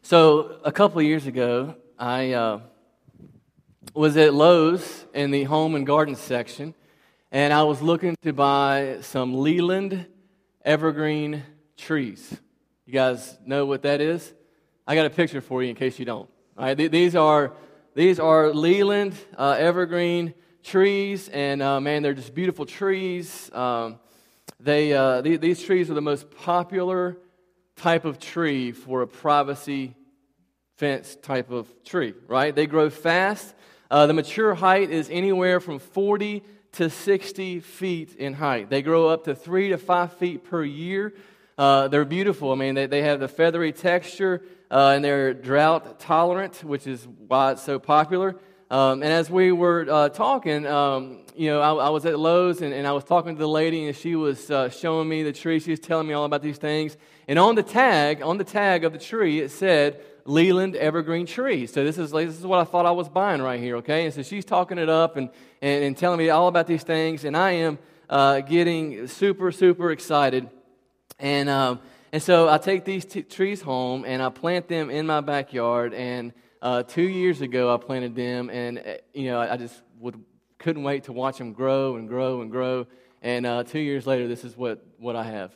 So a couple of years ago, I was at Lowe's in the home and garden section, and I was looking to buy some Leland evergreen trees. You guys know what that is? I got a picture for you in case you don't. All right, these are Leland evergreen trees, and man, they're just beautiful trees. These trees are the most popular type of tree for a privacy fence type of tree, right? They grow fast. The mature height is anywhere from 40 to 60 feet in height. They grow up to 3 to 5 feet per year. They're beautiful. I mean, they have the feathery texture, and they're drought tolerant, which is why it's so popular. And as we were talking, I was at Lowe's, and I was talking to the lady, and she was showing me the tree. She was telling me all about these things. And on the tag of the tree, it said Leland evergreen tree. So this is what I thought I was buying right here, okay? And so she's talking it up and telling me all about these things, and I am getting super, super excited. And so I take these trees home, and I plant them in my backyard, and 2 years ago I planted them, and I just couldn't wait to watch them grow and grow and grow, and 2 years later, this is what I have.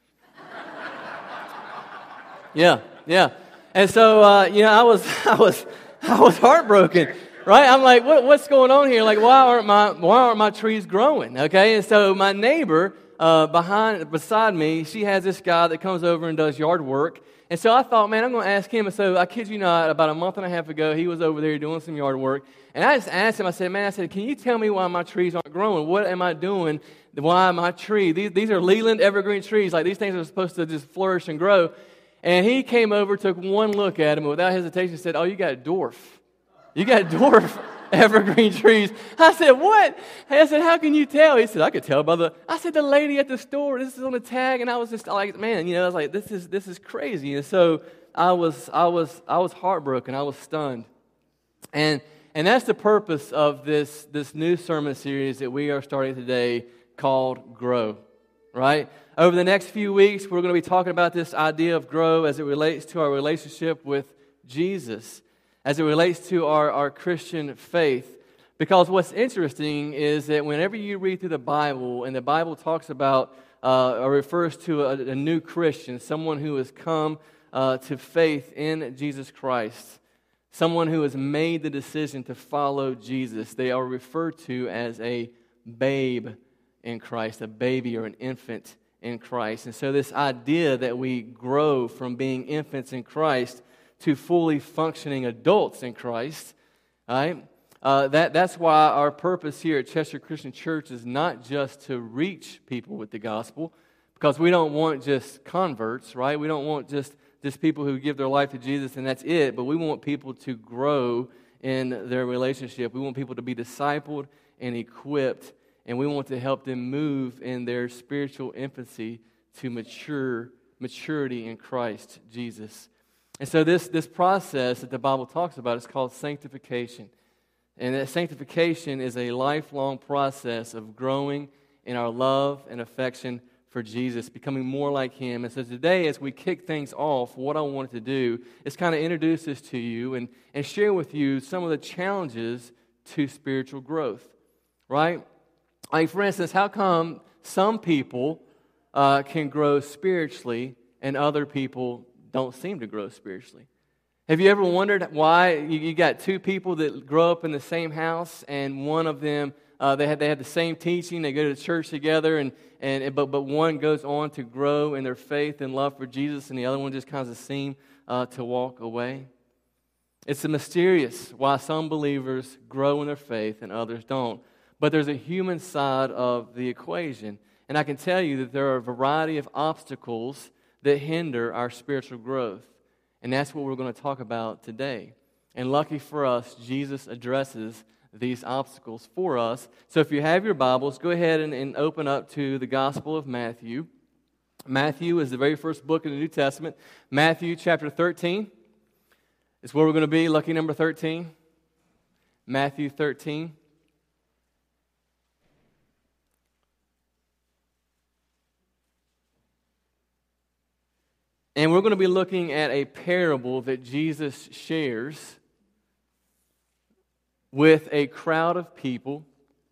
Yeah. And so, I was heartbroken, right? I'm like, what's going on here? Like, why aren't my trees growing? Okay, and so my neighbor beside me, she has this guy that comes over and does yard work. And so I thought, man, I'm going to ask him. And so I kid you not, about a month and a half ago, he was over there doing some yard work. And I just asked him, I said, can you tell me why my trees aren't growing? What am I doing? Why my tree? These are Leland evergreen trees. Like, these things are supposed to just flourish and grow. And he came over, took one look at him, and without hesitation said, oh, you got dwarf. You got dwarf evergreen trees. I said, what? I said, how can you tell? He said, I could tell by I said, the lady at the store, this is on the tag. And I was just like, man, I was like, this is crazy. And so I was heartbroken. I was stunned. And that's the purpose of this new sermon series that we are starting today called Grow, right? Over the next few weeks, we're going to be talking about this idea of grow as it relates to our relationship with Jesus, as it relates to our Christian faith. Because what's interesting is that whenever you read through the Bible, and the Bible talks about or refers to a new Christian, someone who has come to faith in Jesus Christ, someone who has made the decision to follow Jesus, they are referred to as a babe in Christ, a baby or an infant in Christ. And so this idea that we grow from being infants in Christ to fully functioning adults in Christ, right? That's why our purpose here at Chester Christian Church is not just to reach people with the gospel, because we don't want just converts, right? We don't want just people who give their life to Jesus and that's it, but we want people to grow in their relationship. We want people to be discipled and equipped, and we want to help them move in their spiritual infancy to maturity in Christ Jesus. And so this process that the Bible talks about is called sanctification. And that sanctification is a lifelong process of growing in our love and affection for Jesus, becoming more like Him. And so today, as we kick things off, what I wanted to do is kind of introduce this to you and share with you some of the challenges to spiritual growth, right? Like, for instance, how come some people can grow spiritually and other people don't seem to grow spiritually? Have you ever wondered why you got two people that grow up in the same house, and one of them they had the same teaching, they go to church together, but one goes on to grow in their faith and love for Jesus, and the other one just kind of seem to walk away? It's mysterious why some believers grow in their faith and others don't. But there's a human side of the equation, and I can tell you that there are a variety of obstacles that hinder our spiritual growth. And that's what we're going to talk about today. And lucky for us, Jesus addresses these obstacles for us. So if you have your Bibles, go ahead and open up to the Gospel of Matthew. Matthew is the very first book in the New Testament. Matthew chapter 13 is where we're going to be, lucky number 13. Matthew 13. And we're going to be looking at a parable that Jesus shares with a crowd of people.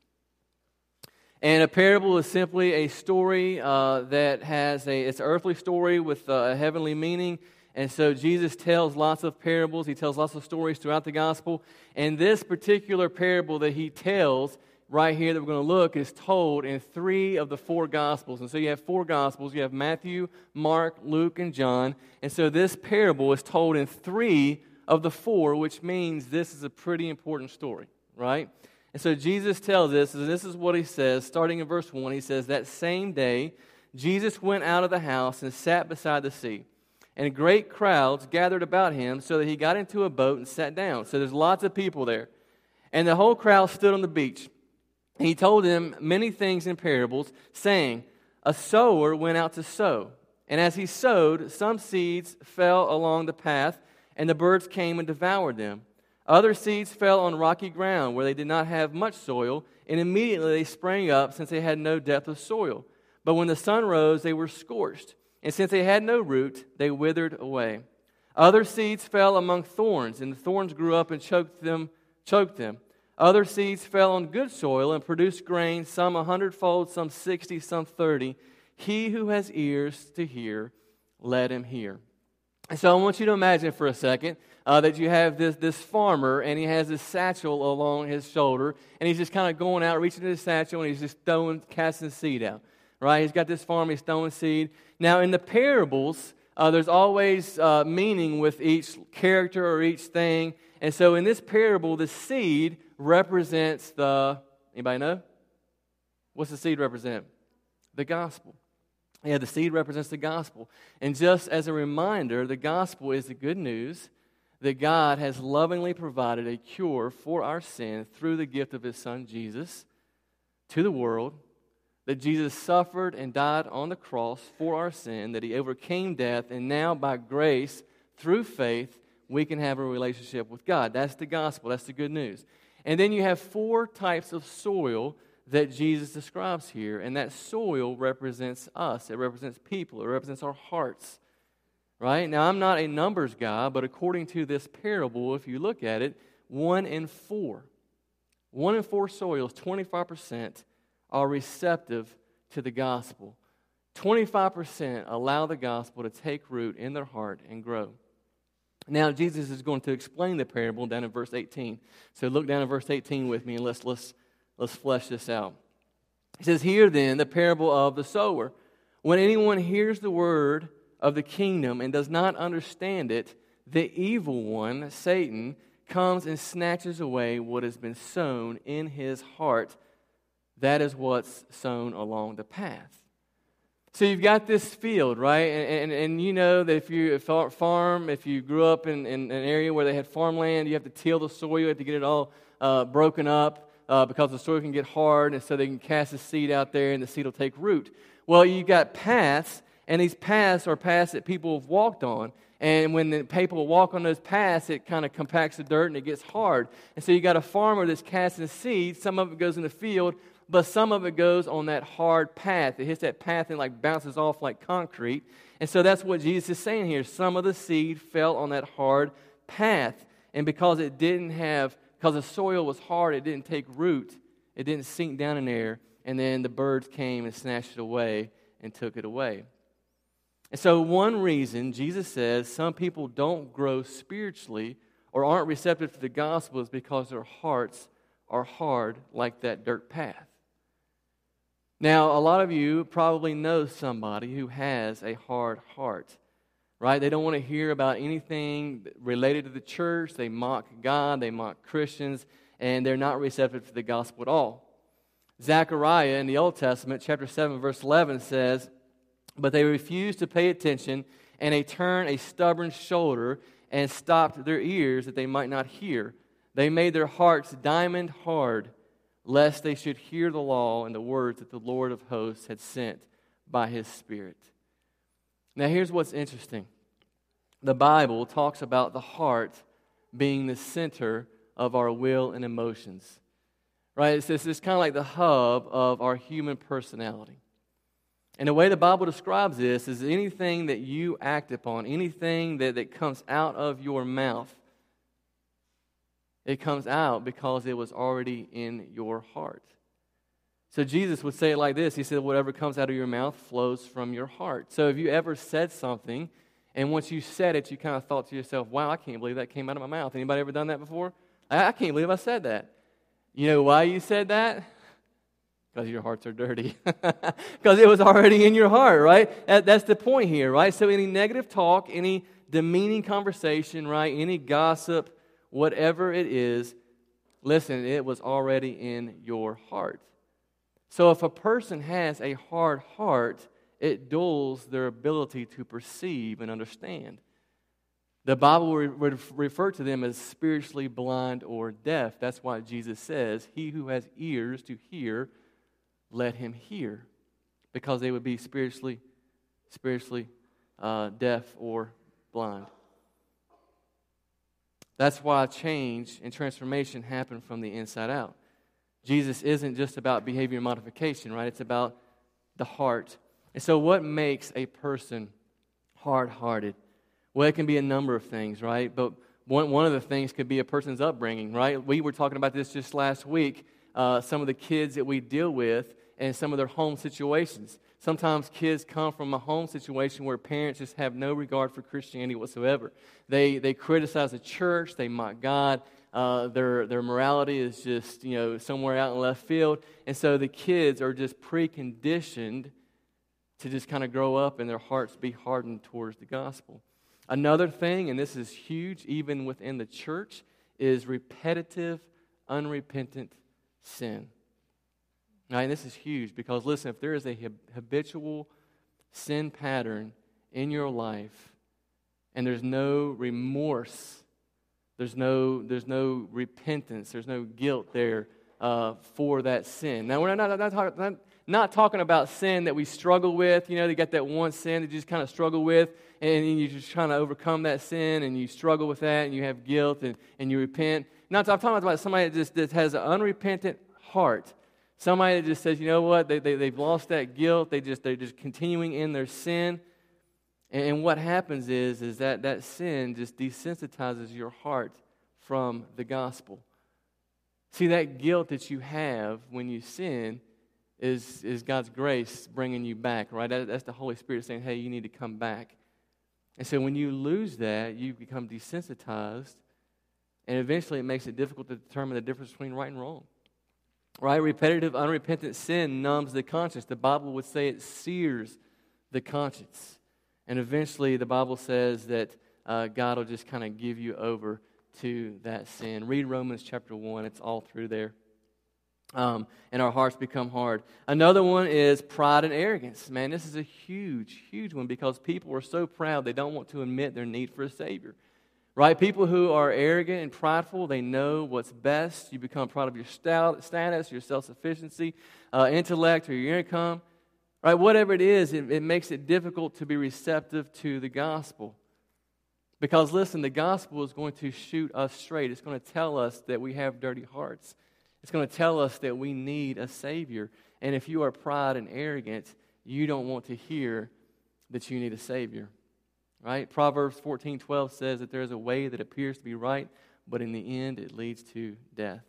And a parable is simply a story that has it's an earthly story with a heavenly meaning. And so Jesus tells lots of parables. He tells lots of stories throughout the gospel. And this particular parable that he tells right here that we're going to look is told in 3 of the 4 Gospels. And so you have 4 Gospels. You have Matthew, Mark, Luke, and John. And so this parable is told in 3 of the 4, which means this is a pretty important story, right? And so Jesus tells us, and this is what he says, starting in verse 1, he says, "That same day Jesus went out of the house and sat beside the sea. And great crowds gathered about him, so that he got into a boat and sat down." So there's lots of people there. "And the whole crowd stood on the beach. And he told them many things in parables, saying, 'A sower went out to sow. And as he sowed, some seeds fell along the path, and the birds came and devoured them. Other seeds fell on rocky ground, where they did not have much soil, and immediately they sprang up, since they had no depth of soil. But when the sun rose, they were scorched, and since they had no root, they withered away. Other seeds fell among thorns, and the thorns grew up and choked them. Other seeds fell on good soil and produced grain, some 100-fold, some 60, some 30. He who has ears to hear, let him hear.'" And so I want you to imagine for a second that you have this farmer, and he has this satchel along his shoulder, and he's just kind of going out, reaching into his satchel, and he's just casting seed out. Right? He's got this farm, he's throwing seed. Now in the parables, there's always meaning with each character or each thing. And so in this parable, the seed represents anybody know? What's the seed represent? The gospel. Yeah, the seed represents the gospel. And just as a reminder, the gospel is the good news that God has lovingly provided a cure for our sin through the gift of His Son, Jesus, to the world, that Jesus suffered and died on the cross for our sin, that He overcame death, and now by grace, through faith, we can have a relationship with God. That's the gospel. That's the good news. And then you have 4 types of soil that Jesus describes here, and that soil represents us. It represents people. It represents our hearts. Right? Now, I'm not a numbers guy, but according to this parable, if you look at it, 1 in 4 soils, 25%, are receptive to the gospel. 25% allow the gospel to take root in their heart and grow. Now, Jesus is going to explain the parable down in verse 18. So look down in verse 18 with me, and let's flesh this out. He says, "Hear then the parable of the sower. When anyone hears the word of the kingdom and does not understand it, the evil one, Satan, comes and snatches away what has been sown in his heart. That is what's sown along the path." So you've got this field, right? And you know that if you farm, if you grew up in an area where they had farmland, you have to till the soil, you have to get it all broken up because the soil can get hard, and so they can cast the seed out there and the seed will take root. Well, you've got paths, and these paths are paths that people have walked on. And when the people walk on those paths, it kind of compacts the dirt and it gets hard. And so you got a farmer that's casting seed. Some of it goes in the field, but some of it goes on that hard path. It hits that path and like bounces off like concrete. And so that's what Jesus is saying here. Some of the seed fell on that hard path. And because the soil was hard, it didn't take root. It didn't sink down in there. And then the birds came and snatched it away and took it away. And so one reason Jesus says some people don't grow spiritually or aren't receptive to the gospel is because their hearts are hard like that dirt path. Now, a lot of you probably know somebody who has a hard heart, right? They don't want to hear about anything related to the church. They mock God, they mock Christians, and they're not receptive to the gospel at all. Zechariah in the Old Testament, chapter 7, verse 11 says, "But they refused to pay attention, and they turned a stubborn shoulder and stopped their ears that they might not hear. They made their hearts diamond hard, lest they should hear the law and the words that the Lord of hosts had sent by His Spirit." Now here's what's interesting. The Bible talks about the heart being the center of our will and emotions. Right? It's kind of like the hub of our human personality. And the way the Bible describes this is anything that you act upon, anything that comes out of your mouth, it comes out because it was already in your heart. So Jesus would say it like this. He said, whatever comes out of your mouth flows from your heart. So if you ever said something, and once you said it, you kind of thought to yourself, wow, I can't believe that came out of my mouth. Anybody ever done that before? I can't believe I said that. You know why you said that? Because your hearts are dirty. Because it was already in your heart, right? That's the point here, right? So any negative talk, any demeaning conversation, right? Any gossip, whatever it is, listen, it was already in your heart. So if a person has a hard heart, it dulls their ability to perceive and understand. The Bible would refer to them as spiritually blind or deaf. That's why Jesus says, he who has ears to hear, let him hear. Because they would be spiritually deaf or blind. That's why change and transformation happen from the inside out. Jesus isn't just about behavior modification, right? It's about the heart. And so what makes a person hard-hearted? Well, it can be a number of things, right? But one of the things could be a person's upbringing, right? We were talking about this just last week, some of the kids that we deal with and some of their home situations. Sometimes kids come from a home situation where parents just have no regard for Christianity whatsoever. They criticize the church, they mock God. Their morality is just, somewhere out in left field. And so the kids are just preconditioned to just kind of grow up and their hearts be hardened towards the gospel. Another thing, and this is huge even within the church, is repetitive, unrepentant sin. Now, and this is huge because, listen, if there is a habitual sin pattern in your life and there's no remorse, there's no repentance, there's no guilt there for that sin. Now, we're not talking about sin that we struggle with. You got that one sin that you just kind of struggle with, and you're just trying to overcome that sin, and you struggle with that, and you have guilt, and you repent. I'm talking about somebody that has an unrepentant heart. Somebody that just says, you know what, they've lost that guilt, they're just continuing in their sin. And what happens is that sin just desensitizes your heart from the gospel. See, that guilt that you have when you sin is God's grace bringing you back, right? That's the Holy Spirit saying, hey, you need to come back. And so when you lose that, you become desensitized, and eventually it makes it difficult to determine the difference between right and wrong. Right? Repetitive, unrepentant sin numbs the conscience. The Bible would say it sears the conscience. And eventually the Bible says that God will just kind of give you over to that sin. Read Romans chapter 1. It's all through there. And our hearts become hard. Another one is pride and arrogance. Man, this is a huge, huge one because people are so proud they don't want to admit their need for a Savior. Right? People who are arrogant and prideful, they know what's best. You become proud of your status, your self-sufficiency, intellect, or your income. Right? Whatever it is, it makes it difficult to be receptive to the gospel. Because, listen, the gospel is going to shoot us straight. It's going to tell us that we have dirty hearts. It's going to tell us that we need a Savior. And if you are proud and arrogant, you don't want to hear that you need a Savior. Right? Proverbs 14:12 says that there is a way that appears to be right, but in the end it leads to death.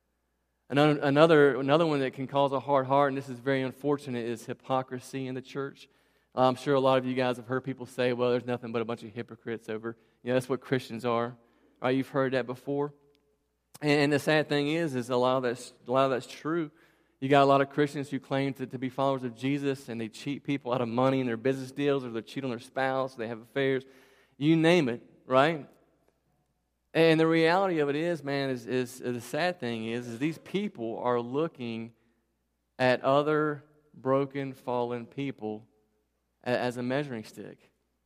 Another one that can cause a hard heart, and this is very unfortunate, is hypocrisy in the church. I'm sure a lot of you guys have heard people say, well, there's nothing but a bunch of hypocrites over. That's what Christians are. Right? You've heard that before. And the sad thing is a lot of that's true. You got a lot of Christians who claim to be followers of Jesus, and they cheat people out of money in their business deals, or they cheat on their spouse, they have affairs. You name it, right? And the reality of it is, man, is the sad thing is these people are looking at other broken, fallen people as a measuring stick.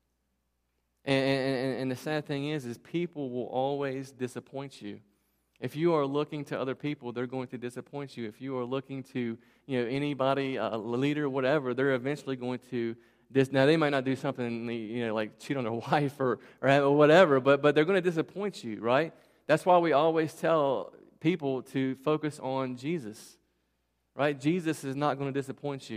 And the sad thing is people will always disappoint you. If you are looking to other people, they're going to disappoint you. If you are looking to, anybody, a leader, whatever, they're eventually going to. Now they might not do something, like cheat on their wife or whatever, but they're going to disappoint you, right? That's why we always tell people to focus on Jesus, right? Jesus is not going to disappoint you.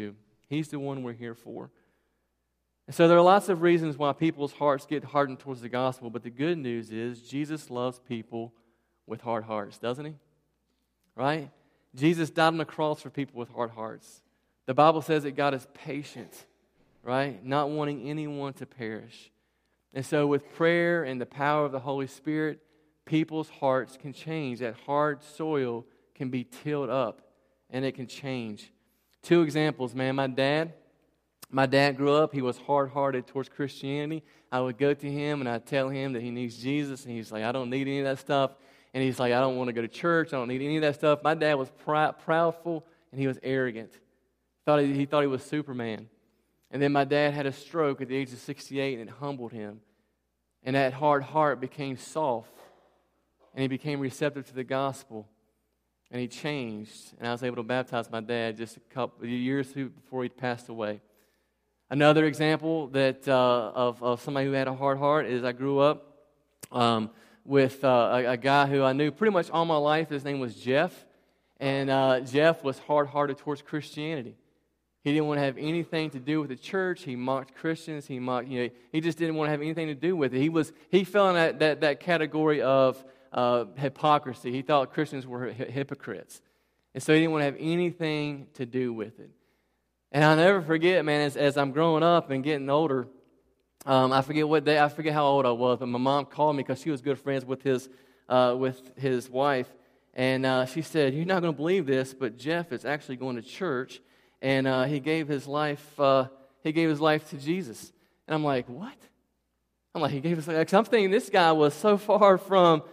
He's the one we're here for. And so there are lots of reasons why people's hearts get hardened towards the gospel, but the good news is Jesus loves people with hard hearts, doesn't he? Right? Jesus died on the cross for people with hard hearts. The Bible says that God is patient, right? Not wanting anyone to perish. And so with prayer and the power of the Holy Spirit, people's hearts can change. That hard soil can be tilled up, and it can change. 2 examples, man. My dad grew up, he was hard-hearted towards Christianity. I would go to him and I'd tell him that he needs Jesus, and he's like, I don't need any of that stuff. And he's like, I don't want to go to church, I don't need any of that stuff. My dad was proudful, and he was arrogant. He thought he was Superman. And then my dad had a stroke at the age of 68, and it humbled him. And that hard heart became soft, and he became receptive to the gospel. And he changed, and I was able to baptize my dad just a couple years before he passed away. Another example that of somebody who had a hard heart is I grew up with a guy who I knew pretty much all my life. His name was Jeff, and Jeff was hard-hearted towards Christianity. He didn't want to have anything to do with the church. He mocked Christians. He just didn't want to have anything to do with it. He fell in that category of hypocrisy. He thought Christians were hypocrites, and so he didn't want to have anything to do with it. And I'll never forget, man, as I'm growing up and getting older, I forget how old I was, but my mom called me because she was good friends with his wife, and she said, "You're not going to believe this, but Jeff is actually going to church, and he gave his life to Jesus." And I'm like, "What?" I'm like, "He gave his life." 'Cause I'm thinking this guy was so far from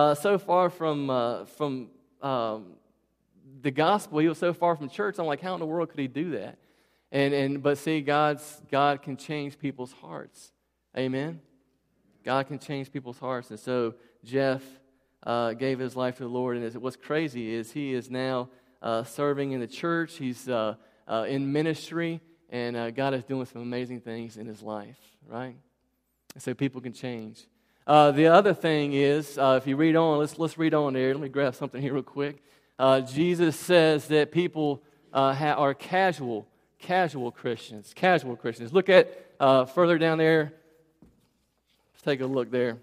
the gospel. He was so far from church. I'm like, how in the world could he do that? But see, God can change people's hearts. Amen? God can change people's hearts. And so Jeff gave his life to the Lord. And what's crazy is he is now serving in the church. He's in ministry. And God is doing some amazing things in his life, right? And so people can change. The other thing is, if you read on, let's read on there. Let me grab something here real quick. Jesus says that people are casual Christians. Casual Christians. Look at further down there. Let's take a look there.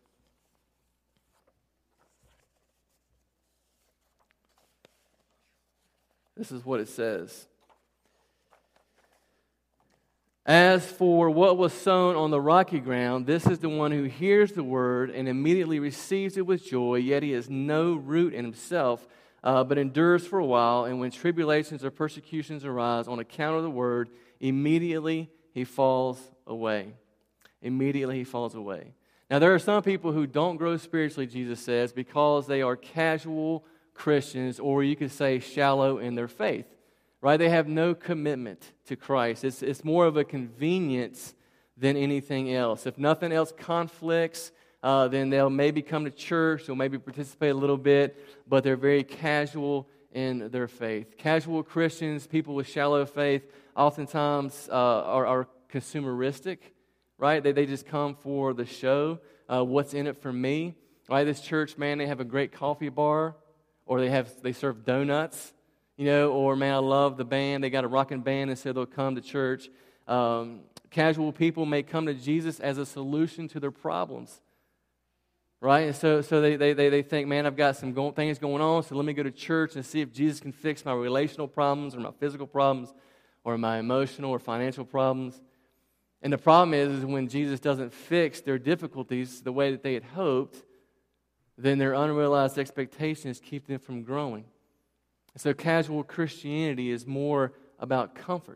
This is what it says. As for what was sown on the rocky ground, this is the one who hears the word and immediately receives it with joy, yet he has no root in himself, but endures for a while, and when tribulations or persecutions arise on account of the word, immediately he falls away. Immediately he falls away. Now there are some people who don't grow spiritually, Jesus says, because they are casual Christians, or you could say shallow in their faith. Right? They have no commitment to Christ. It's more of a convenience than anything else. If nothing else conflicts, then they'll maybe come to church, they'll maybe participate a little bit, but they're very casual in their faith. Casual Christians, people with shallow faith, oftentimes are consumeristic, right? They just come for the show. What's in it for me? Right? This church, man, they have a great coffee bar, or they serve donuts. Or man, I love the band. They got a rocking band, and so they'll come to church. Casual people may come to Jesus as a solution to their problems, right? And so they think, man, I've got some things going on, so let me go to church and see if Jesus can fix my relational problems or my physical problems or my emotional or financial problems. And the problem is when Jesus doesn't fix their difficulties the way that they had hoped, then their unrealized expectations keep them from growing. So casual Christianity is more about comfort.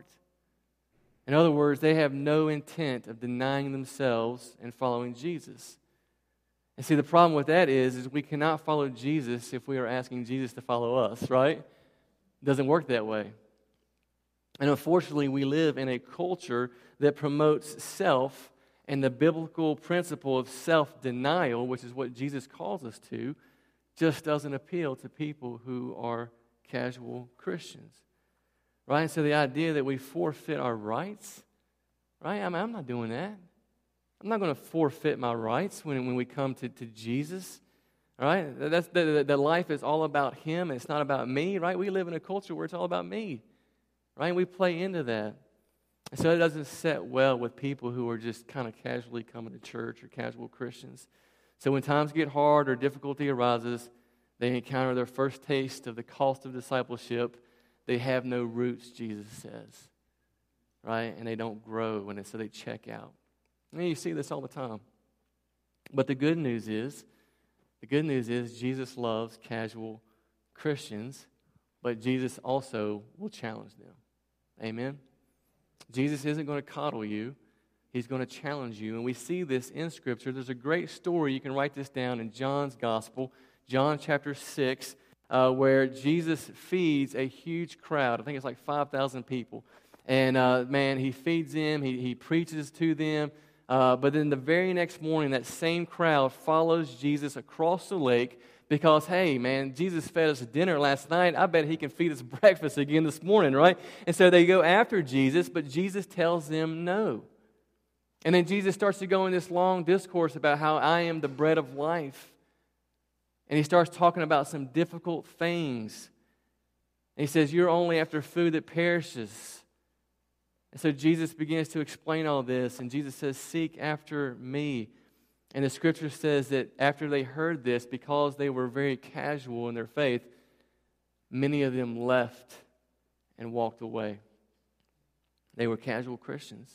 In other words, they have no intent of denying themselves and following Jesus. And see, the problem with that is we cannot follow Jesus if we are asking Jesus to follow us, right? It doesn't work that way. And unfortunately, we live in a culture that promotes self, and the biblical principle of self-denial, which is what Jesus calls us to, just doesn't appeal to people who are casual Christians, right? And so the idea that we forfeit our rights, right? I'm not doing that. I'm not going to forfeit my rights when we come to Jesus, right? The life is all about Him, and it's not about me, right? We live in a culture where it's all about me, right? We play into that. And so it doesn't set well with people who are just kind of casually coming to church or casual Christians. So when times get hard or difficulty arises, they encounter their first taste of the cost of discipleship. They have no roots, Jesus says, right? And they don't grow, and so they check out. And you see this all the time. But the good news is Jesus loves casual Christians, but Jesus also will challenge them. Amen? Jesus isn't going to coddle you. He's going to challenge you. And we see this in Scripture. There's a great story. You can write this down in John's Gospel, John chapter 6, where Jesus feeds a huge crowd. I think it's like 5,000 people. And, man, he feeds them. He preaches to them. But then the very next morning, that same crowd follows Jesus across the lake because, hey, man, Jesus fed us dinner last night. I bet he can feed us breakfast again this morning, right? And so they go after Jesus, but Jesus tells them no. And then Jesus starts to go in this long discourse about how I am the bread of life. And he starts talking about some difficult things. And he says, you're only after food that perishes. And so Jesus begins to explain all this, and Jesus says, seek after me. And the Scripture says that after they heard this, because they were very casual in their faith, many of them left and walked away. They were casual Christians.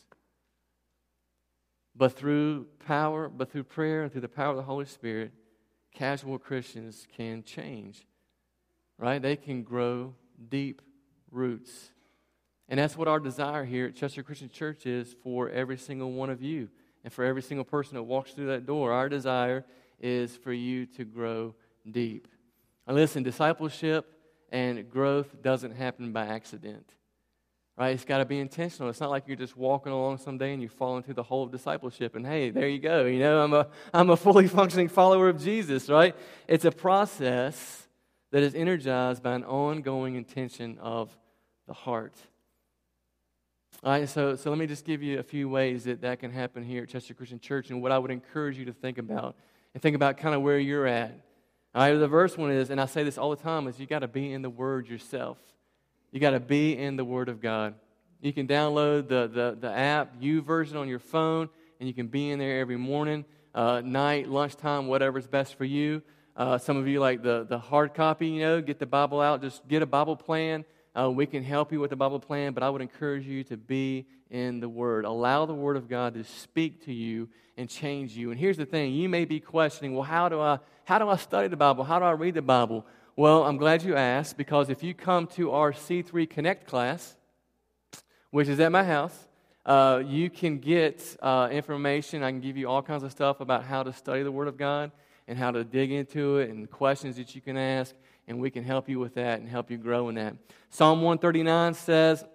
But through prayer and through the power of the Holy Spirit, casual Christians can change, right? They can grow deep roots. And that's what our desire here at Chester Christian Church is for every single one of you and for every single person that walks through that door. Our desire is for you to grow deep. And listen, discipleship and growth doesn't happen by accident, right? It's got to be intentional. It's not like you're just walking along someday and you fall into the hole of discipleship and, hey, there you go. You know, I'm a fully functioning follower of Jesus, right? It's a process that is energized by an ongoing intention of the heart. All right, so let me just give you a few ways that can happen here at Chester Christian Church and what I would encourage you to think about. And think about kind of where you're at. All right, the first one is, and I say this all the time, is you got to be in the Word yourself. You got to be in the Word of God. You can download the app, YouVersion on your phone, and you can be in there every morning, night, lunchtime, whatever's best for you. Some of you like the hard copy, you know, get the Bible out, just get a Bible plan. We can help you with the Bible plan, but I would encourage you to be in the Word. Allow the Word of God to speak to you and change you. And here's the thing. You may be questioning, well, how do I study the Bible? How do I read the Bible? Well, I'm glad you asked, because if you come to our C3 Connect class, which is at my house, you can get information. I can give you all kinds of stuff about how to study the Word of God and how to dig into it and questions that you can ask. And we can help you with that and help you grow in that. Psalm 139 says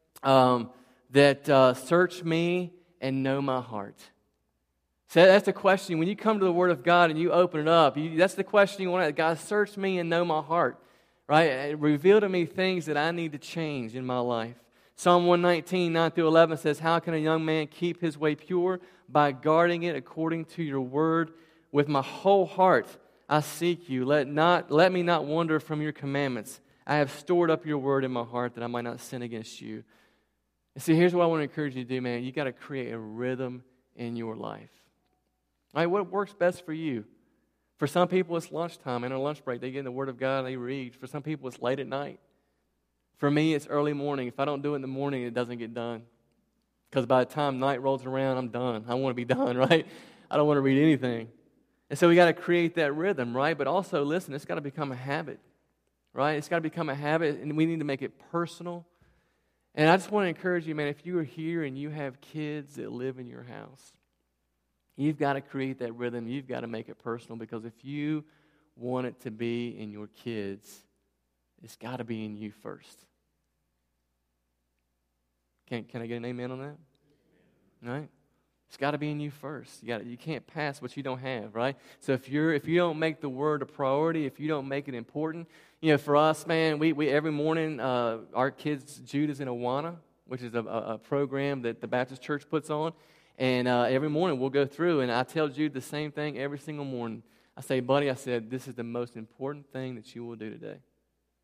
that search me and know my heart. So that's the question. When you come to the Word of God and you open it up, that's the question you want to, God, search me and know my heart. Right? Reveal to me things that I need to change in my life. Psalm 119, 9-11 says, how can a young man keep his way pure? By guarding it according to your word. With my whole heart I seek you. Let me not wander from your commandments. I have stored up your word in my heart that I might not sin against you. And see, here's what I want to encourage you to do, man. You got to create a rhythm in your life. All right, what works best for you? For some people, it's lunchtime. In a lunch break, they get in the Word of God and they read. For some people, it's late at night. For me, it's early morning. If I don't do it in the morning, it doesn't get done. Because by the time night rolls around, I'm done. I want to be done, right? I don't want to read anything. And so we got to create that rhythm, right? But also, listen, it's got to become a habit, right? It's got to become a habit, and we need to make it personal. And I just want to encourage you, man, if you are here and you have kids that live in your house, you've got to create that rhythm. You've got to make it personal, because if you want it to be in your kids, it's got to be in you first. Can I get an amen on that? All right? It's got to be in you first. You can't pass what you don't have, right? So if you don't make the Word a priority, if you don't make it important, for us, man, we every morning our kids, Jude is in Awana, which is a program that the Baptist Church puts on, and every morning we'll go through, and I tell Jude the same thing every single morning. I say, buddy, this is the most important thing that you will do today.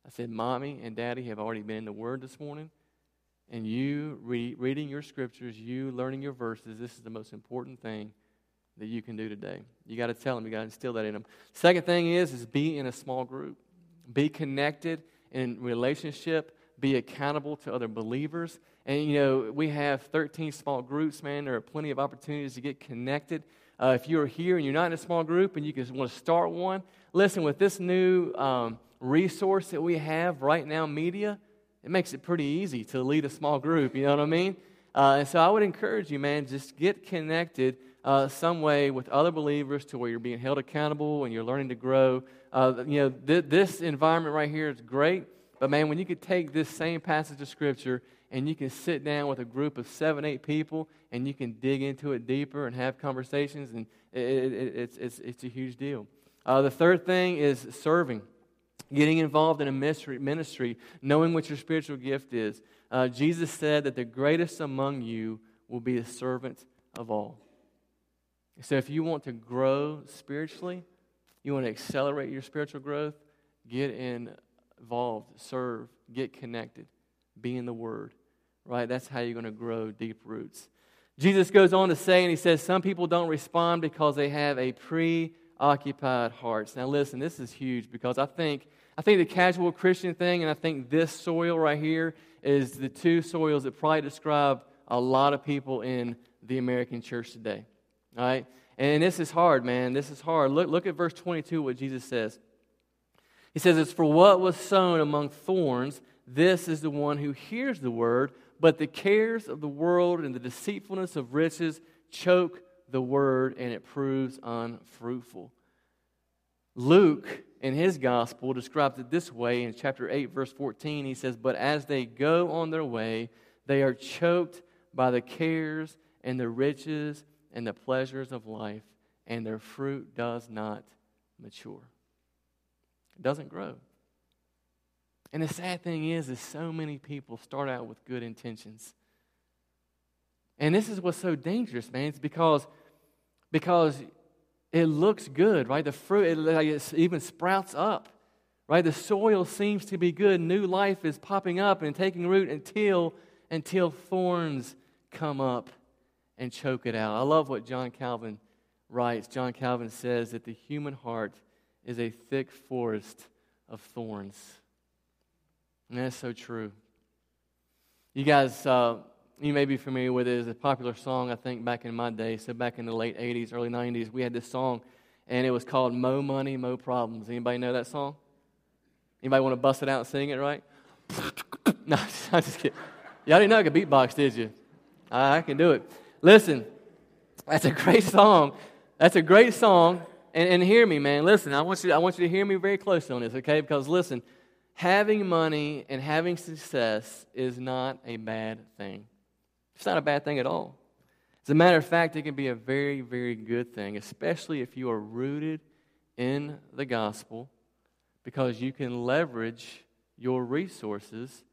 I said, Mommy and Daddy have already been in the Word this morning, and you reading your scriptures, you learning your verses, this is the most important thing that you can do today. You got to tell them. You got to instill that in them. Second thing is be in a small group. Be connected in relationship. Be accountable to other believers. And, we have 13 small groups, man. There are plenty of opportunities to get connected. If you're here and you're not in a small group and you just want to start one, listen, with this new resource that we have right now, media, it makes it pretty easy to lead a small group, you know what I mean? And so I would encourage you, man, just get connected some way with other believers to where you're being held accountable and you're learning to grow. This environment right here is great, but man, when you could take this same passage of Scripture and you can sit down with a group of 7, 8 people and you can dig into it deeper and have conversations, and it's a huge deal. The third thing is serving. Getting involved in a ministry, knowing what your spiritual gift is. Jesus said that the greatest among you will be a servant of all. So if you want to grow spiritually, you want to accelerate your spiritual growth, get involved, serve, get connected, be in the Word, right? That's how you're going to grow deep roots. Jesus goes on to say, and he says, some people don't respond because they have a preoccupied hearts. Now listen, this is huge because I think the casual Christian thing, and I think this soil right here is the two soils that probably describe a lot of people in the American church today. All right? And this is hard, man. This is hard. Look at verse 22, what Jesus says. He says, it's for what was sown among thorns, this is the one who hears the word, but the cares of the world and the deceitfulness of riches choke the word, and it proves unfruitful. Luke, in his gospel, describes it this way in chapter 8, verse 14. He says, but as they go on their way, they are choked by the cares and the riches and the pleasures of life, and their fruit does not mature. It doesn't grow. And the sad thing is so many people start out with good intentions. And this is what's so dangerous, man. It's because it looks good, right? The fruit, it even sprouts up, right? The soil seems to be good. New life is popping up and taking root until thorns come up and choke it out. I love what John Calvin writes. John Calvin says that the human heart is a thick forest of thorns. And that's so true. You guys, you may be familiar with it. It's a popular song, I think, back in my day. So back in the late 80s, early 90s, we had this song, and it was called Mo Money, Mo Problems. Anybody know that song? Anybody want to bust it out and sing it, right? No, I'm just kidding. Y'all didn't know I could beatbox, did you? I can do it. Listen, that's a great song. That's a great song. And hear me, man. Listen, I want you to hear me very closely on this, okay? Because listen, having money and having success is not a bad thing. It's not a bad thing at all. As a matter of fact, it can be a very, very good thing, especially if you are rooted in the gospel, because you can leverage your resources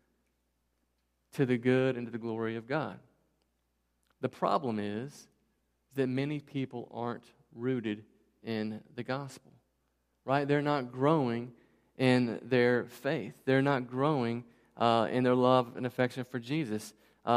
to the good and to the glory of God. The problem is that many people aren't rooted in the gospel, right? They're not growing in their faith. They're not growing in their love and affection for Jesus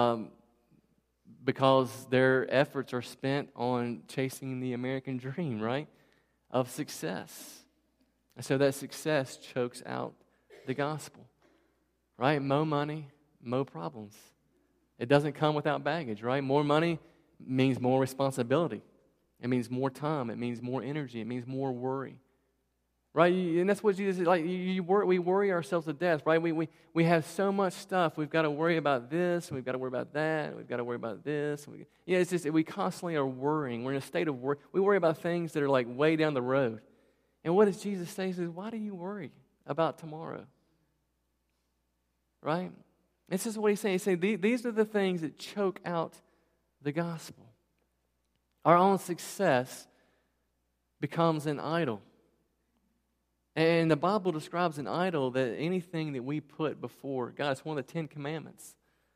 because their efforts are spent on chasing the American dream, right, of success. And so that success chokes out the gospel, right? More money, more problems. It doesn't come without baggage, right? More money means more responsibility. It means more time. It means more energy. It means more worry. Right? And that's what Jesus is like. We worry ourselves to death, right? We have so much stuff. We've got to worry about this. We've got to worry about that. We've got to worry about this. It's just we constantly are worrying. We're in a state of worry. We worry about things that are like way down the road. And what does Jesus say? He says, why do you worry about tomorrow? Right? This is what he's saying. He's saying these are the things that choke out the gospel. Our own success becomes an idol. And the Bible describes an idol that anything that we put before God, it's one of the 10 Commandments.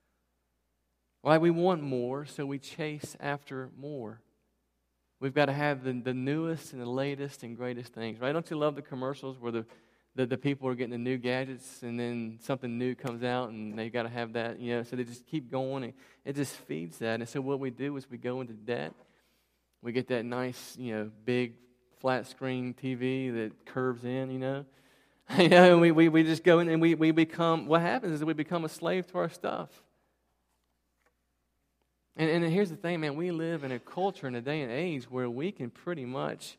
Right? We want more, so we chase after more. We've got to have the newest and the latest and greatest things. Right? Don't you love the commercials where the people are getting the new gadgets, and then something new comes out, and they got to have that, so they just keep going, and it just feeds that. And so what we do is we go into debt. We get that nice, big flat screen TV that curves in, and we just go in and we become, what happens is we become a slave to our stuff. And here's the thing, man, we live in a culture in a day and age where we can pretty much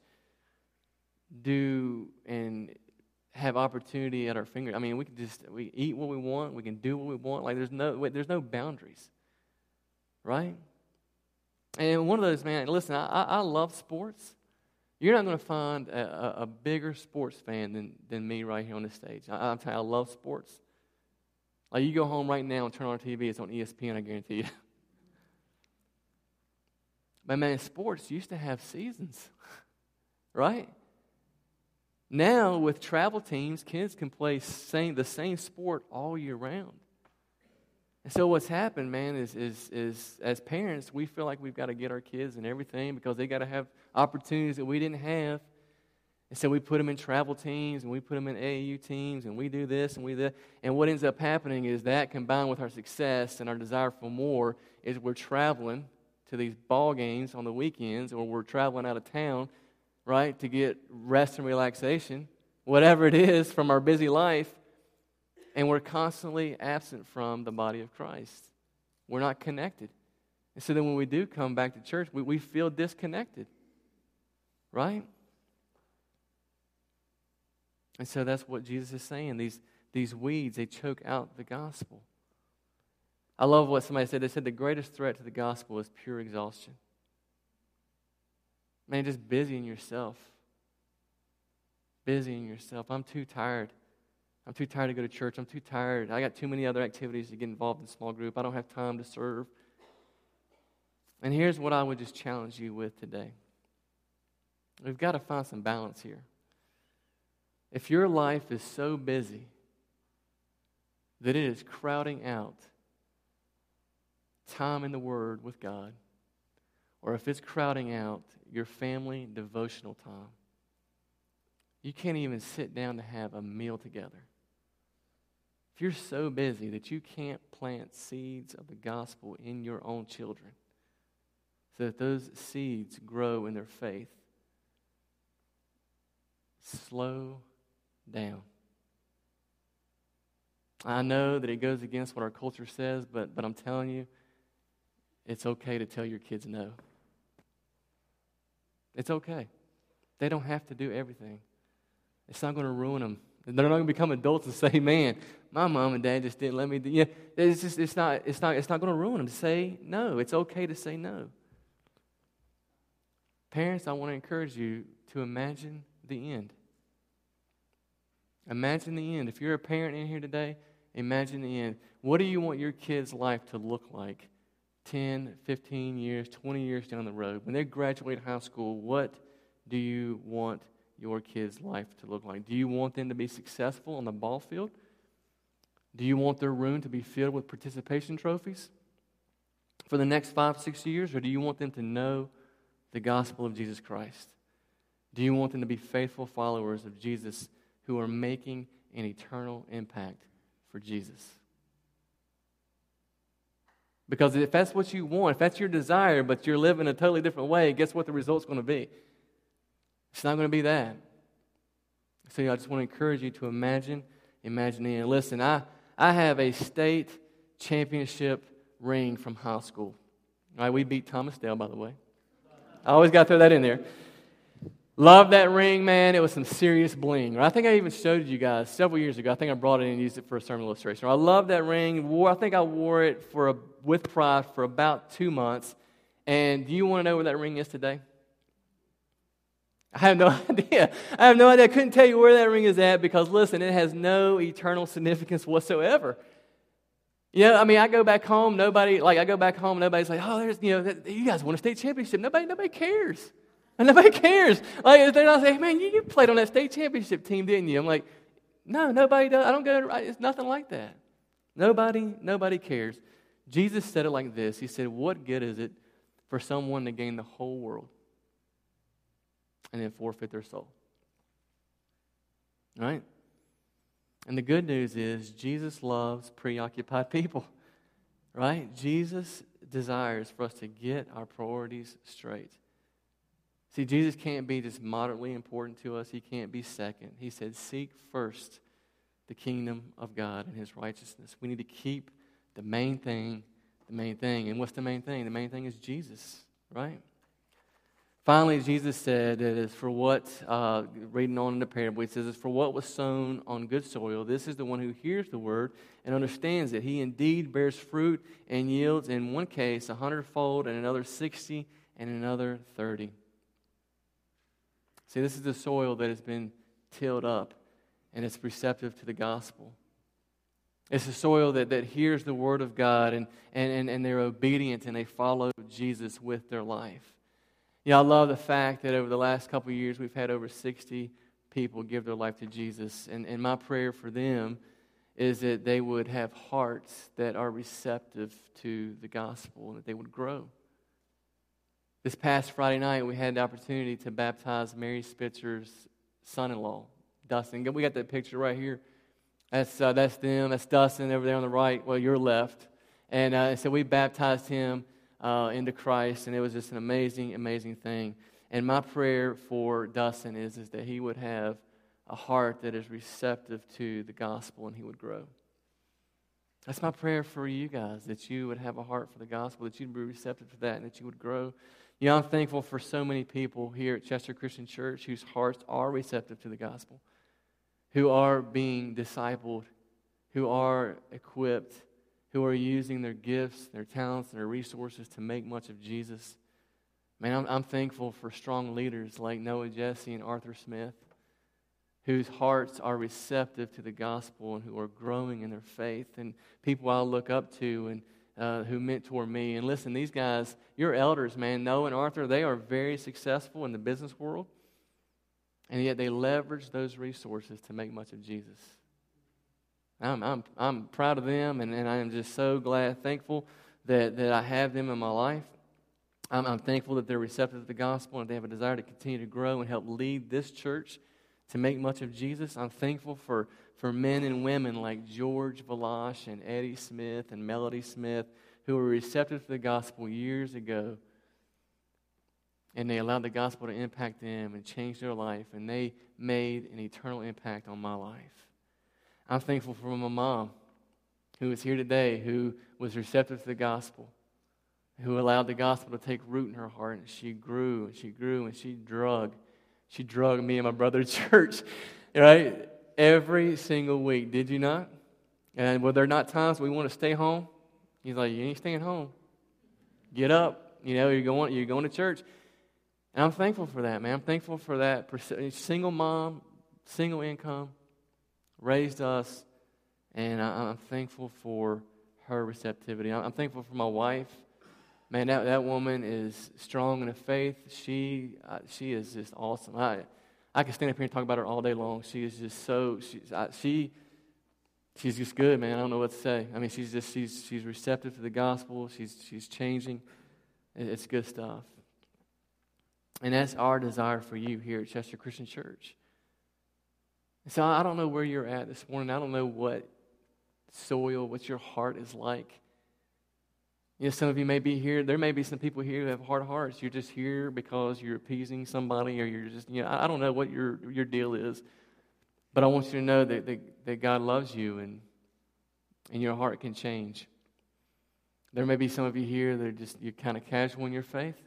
do and have opportunity at our finger. I mean, we eat what we want, we can do what we want. Like there's no boundaries, right? And one of those, man, listen, I love sports. You're not going to find a bigger sports fan than me right here on this stage. I'm telling you, I love sports. Like you go home right now and turn on TV, it's on ESPN, I guarantee you. But man, sports used to have seasons, right? Now, with travel teams, kids can play the same sport all year round. And so what's happened, man, is as parents, we feel like we've got to get our kids and everything because they got to have opportunities that we didn't have. And so we put them in travel teams, and we put them in AAU teams, and we do this, and we do that. And what ends up happening is that combined with our success and our desire for more is we're traveling to these ball games on the weekends, or we're traveling out of town, right, to get rest and relaxation, whatever it is from our busy life, and we're constantly absent from the body of Christ. We're not connected. And so then when we do come back to church, we feel disconnected, right? And so that's what Jesus is saying. These weeds, they choke out the gospel. I love what somebody said. They said the greatest threat to the gospel is pure exhaustion. Man, just busying yourself. Busying yourself. I'm too tired. I'm too tired to go to church. I'm too tired. I got too many other activities to get involved in small group. I don't have time to serve. And here's what I would just challenge you with today. We've got to find some balance here. If your life is so busy that it is crowding out time in the Word with God, or if it's crowding out your family devotional time, you can't even sit down to have a meal together. If you're so busy that you can't plant seeds of the gospel in your own children so that those seeds grow in their faith, slow down. I know that it goes against what our culture says, but I'm telling you, it's okay to tell your kids no. It's okay. They don't have to do everything. It's not going to ruin them. They're not going to become adults and say, "Man, my mom and dad just didn't let me do." Yeah, it's not going to ruin them. Say no. It's okay to say no. Parents, I want to encourage you to imagine the end. Imagine the end. If you're a parent in here today, imagine the end. What do you want your kid's life to look like 10, 15 years, 20 years down the road? When they graduate high school, what do you want your kid's life to look like? Do you want them to be successful on the ball field? Do you want their room to be filled with participation trophies for the next 5, 6 years? Or do you want them to know the gospel of Jesus Christ? Do you want them to be faithful followers of Jesus who are making an eternal impact for Jesus? Because if that's what you want, if that's your desire, but you're living a totally different way, guess what the result's going to be? It's not going to be that. So I just want to encourage you to imagine it. And listen, I have a state championship ring from high school. All right, we beat Thomas Dale, by the way. I always got to throw that in there. Love that ring, man. It was some serious bling. I think I even showed you guys several years ago. I think I brought it and used it for a sermon illustration. I love that ring. I think I wore it with pride for about 2 months. And do you want to know where that ring is today? I have no idea. I couldn't tell you where that ring is at because, listen, it has no eternal significance whatsoever. I go back home, nobody's like, oh, there's, you guys won a state championship. Nobody cares. And nobody cares. Like, they're not saying, man, you played on that state championship team, didn't you? I'm like, no, nobody does. I don't go, it's nothing like that. Nobody cares. Jesus said it like this. He said, what good is it for someone to gain the whole world and then forfeit their soul? Right? And the good news is Jesus loves preoccupied people, right? Jesus desires for us to get our priorities straight. See, Jesus can't be just moderately important to us. He can't be second. He said, seek first the kingdom of God and His righteousness. We need to keep the main thing the main thing. And what's the main thing? The main thing is Jesus, right? Finally, Jesus said that it's for what, reading on in the parable, He says, it's for what was sown on good soil. This is the one who hears the word and understands it. He indeed bears fruit and yields, in one case, 100-fold, and another 60, and another 30. See, this is the soil that has been tilled up, and it's receptive to the gospel. It's the soil that hears the word of God, and they're obedient, and they follow Jesus with their life. Yeah, I love the fact that over the last couple of years, we've had over 60 people give their life to Jesus. And my prayer for them is that they would have hearts that are receptive to the gospel and that they would grow. This past Friday night, we had the opportunity to baptize Mary Spitzer's son-in-law, Dustin. We got that picture right here. That's them. That's Dustin over there on the right. Well, your left. And so we baptized him into Christ, and it was just an amazing, amazing thing. And my prayer for Dustin is that he would have a heart that is receptive to the gospel and he would grow. That's my prayer for you guys, that you would have a heart for the gospel, that you'd be receptive to that, and that you would grow. You know, I'm thankful for so many people here at Chester Christian Church whose hearts are receptive to the gospel, who are being discipled, who are equipped, who are using their gifts, their talents, and their resources to make much of Jesus. Man, I'm thankful for strong leaders like Noah Jesse and Arthur Smith, whose hearts are receptive to the gospel and who are growing in their faith, and people I look up to and who mentor me. And listen, these guys, your elders, man, Noah and Arthur, they are very successful in the business world, and yet they leverage those resources to make much of Jesus. I'm proud of them, and I am just so glad, thankful that I have them in my life. I'm thankful that they're receptive to the gospel and they have a desire to continue to grow and help lead this church to make much of Jesus. I'm thankful for men and women like George Valash and Eddie Smith and Melody Smith who were receptive to the gospel years ago, and they allowed the gospel to impact them and change their life, and they made an eternal impact on my life. I'm thankful for my mom, who is here today, who was receptive to the gospel, who allowed the gospel to take root in her heart, and she grew, and she grew, and she drug me and my brother to church, right? Every single week. Did you not? And were there not times we want to stay home? He's like, you ain't staying home. Get up. You know, you're going to church. And I'm thankful for that, man. I'm thankful for that. Single mom, single income, raised us, and I'm thankful for her receptivity. I'm thankful for my wife. Man, that woman is strong in the faith. She is just awesome. I could stand up here and talk about her all day long. She is just so she's just good, man. I don't know what to say. I mean, she's receptive to the gospel. She's changing. It's good stuff. And that's our desire for you here at Chester Christian Church. So I don't know where you're at this morning. I don't know what your heart is like. You know, some of you may be here. There may be some people here who have hard hearts. You're just here because you're appeasing somebody, or you're just, I don't know what your deal is. But I want you to know that God loves you, and your heart can change. There may be some of you here that you're kind of casual in your faith.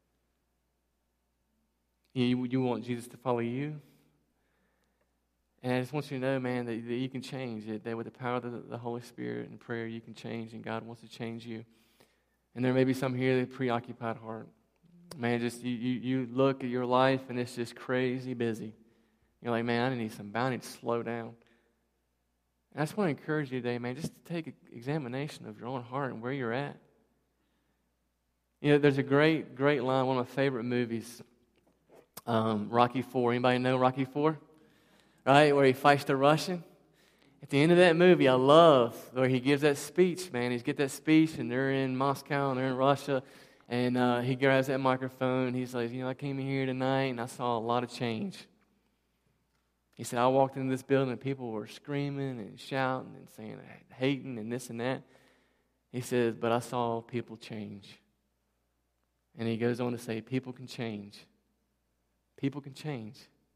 You want Jesus to follow you. And I just want you to know, man, that you can change it. That with the power of the Holy Spirit and prayer, you can change, and God wants to change you. And there may be some here with a preoccupied heart. Man, just you look at your life, and it's just crazy busy. You're like, man, I need to slow down. And I just want to encourage you today, man, just to take an examination of your own heart and where you're at. You know, there's a great line, one of my favorite movies, Rocky IV. Anybody know Rocky IV? Right, where he fights the Russian. At the end of that movie, I love where he gives that speech, man. He's get that speech, and they're in Moscow, and they're in Russia, and he grabs that microphone, and he's like, I came here tonight, and I saw a lot of change. He said, I walked into this building and people were screaming and shouting and saying, hating and this and that. He says, but I saw people change. And he goes on to say, people can change. People can change.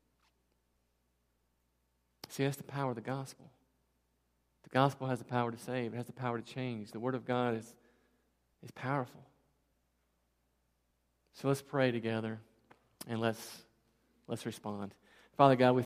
See, that's the power of the gospel. The gospel has the power to save. It has the power to change. The Word of God is powerful. So let's pray together and let's respond. Father God, we